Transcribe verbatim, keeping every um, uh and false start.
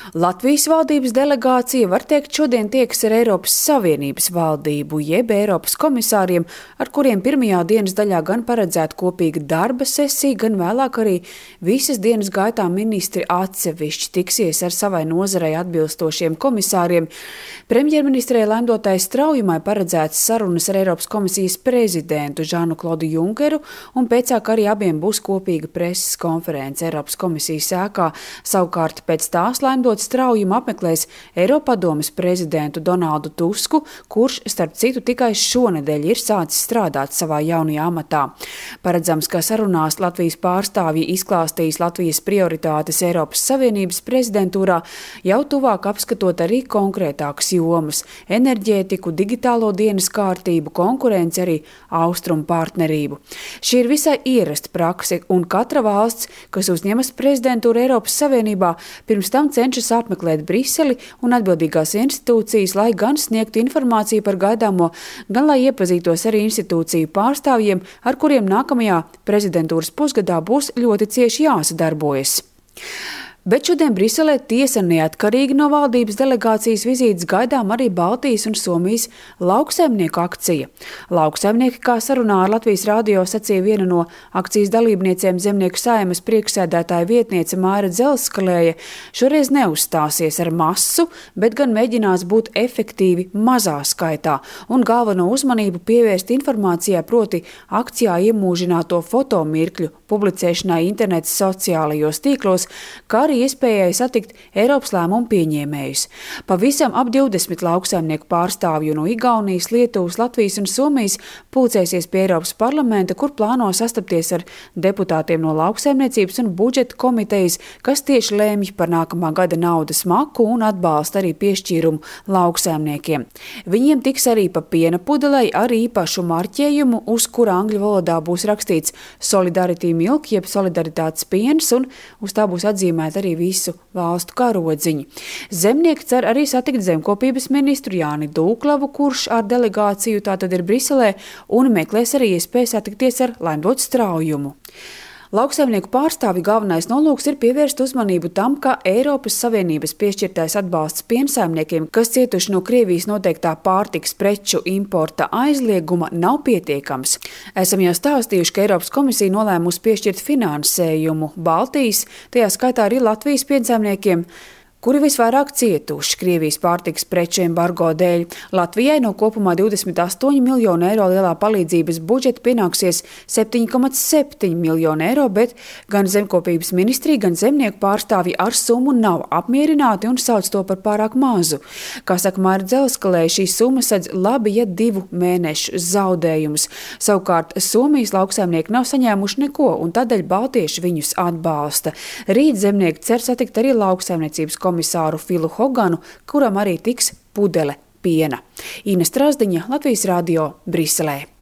Latvijas valdības delegācija var teikt šodien tiekas ar Eiropas Savienības valdību, jeb Eiropas komisāriem, ar kuriem pirmajā dienas daļā gan paredzēta kopīga darba sesija, gan vēlāk arī visas dienas gaitā ministri atsevišķi tiksies ar savai nozarei atbilstošiem komisāriem. Premjerministrei Laimdotai Straujumai paredzētas sarunas ar Eiropas komisijas prezidentu Žanu Klodu Junkeru, un pēcāk arī abiem būs kopīga preses konference Eiropas komisijas ēkā. Savukārt pēc tās Laimdota Straujuma apmeklēs Eiropadomes prezidentu Donaldu Tusku, kurš, starp citu, tikai šonedēļ ir sācis strādāt savā jaunajā amatā. Paredzams, ka sarunās Latvijas pārstāvji izklāstīs Latvijas prioritātes Eiropas Savienības prezidentūrā, jau tuvāk apskatot arī konkrētākas jomas – enerģētiku, digitālo dienas kārtību, konkurenci, arī austrumu partnerību. Šī ir visai ierasta prakse, un katra valsts, kas uzņemas prezidentūru Eiropas Savienībā, pirms tam cenšas apmeklēt Briseli un atbildīgās institūcijas, lai gan sniegtu informāciju par gaidāmo, gan lai iepazītos arī institūciju pārstāvjiem, ar kuriem nākamajā prezidentūras pusgadā būs ļoti cieši jāsadarbojas. Bet šodien Briselē tiesa neatkarīgi no valdības delegācijas vizītes gaidām arī Baltijas un Somijas lauksaimnieku akcija. Lauksaimnieki, kā sarunā ar Latvijas radio sacīja viena no akcijas dalībniecēm Zemnieku saeimas priekšsēdētāja vietniece Māra Dzelskalēja, šoreiz neuzstāsies ar masu, bet gan mēģinās būt efektīvi mazā skaitā un galveno uzmanību pievērst informācijā, proti akcijā iemūžināto fotomirkļu publicēšanai interneta sociālajos tīklos, kā arī iespējai satikt Eiropas lēmumu pieņēmējus. Pavisam ap divdesmit lauksaimnieku pārstāvju no Igaunijas, Lietuvas, Latvijas un Somijas pulcēsies pie Eiropas parlamenta, kur plāno sastapties ar deputātiem no lauksaimniecības un budžeta komitejas, kas tieši lēmj par nākamā gada naudas maku un atbalsta arī piešķīrumu lauksaimniekiem. Viņiem tiks arī pa piena pudelei ar īpašu marķējumu, uz kura angļu valodā būs rakstīts Solidarity Milk, jeb solidaritātes piens, un uz tā būs atzīmēta arī visu valstu karodziņi. Zemnieki cer arī satikt zemkopības ministru Jāni Dūklavu, kurš ar delegāciju tātad ir Briselē, un meklēs arī iespēju satikties ar Laimdotu Straujumu. Lauksaimnieku pārstāvju galvenais nolūks ir pievērst uzmanību tam, ka Eiropas Savienības piešķirtais atbalsts piensaimniekiem, kas cietuši no Krievijas noteiktā pārtikas preču importa aizlieguma, nav pietiekams. Esam jau stāstījuši, ka Eiropas komisija nolēmusi piešķirt finansējumu Baltijas, tajā skaitā arī Latvijas piensaimniekiem, kuri visvairāk cietuši Krievijas pārtikas preču embargo dēļ. Latvijai no kopumā divdesmit astoņu miljonu eiro lielā palīdzības budžeta pienāksies septiņi komats septiņi miljoni eiro, bet gan zemkopības ministrija, gan zemnieku pārstāvji ar summu nav apmierināti un sauc to par pārāk mazu. Kā saka Māra Dzelskalēja, šī summa sedz labi, ja divu mēnešu zaudējumus. Savukārt Somijas lauksaimnieki nav saņēmuši neko, un tādēļ baltieši viņus atbalsta. Rīt zemnieki cer satikt arī lauksaimniecības komisiju komisāru Filu Hoganu, kuram arī tiks pudele piena. Ina Strazdiņa, Latvijas radio, Briselē.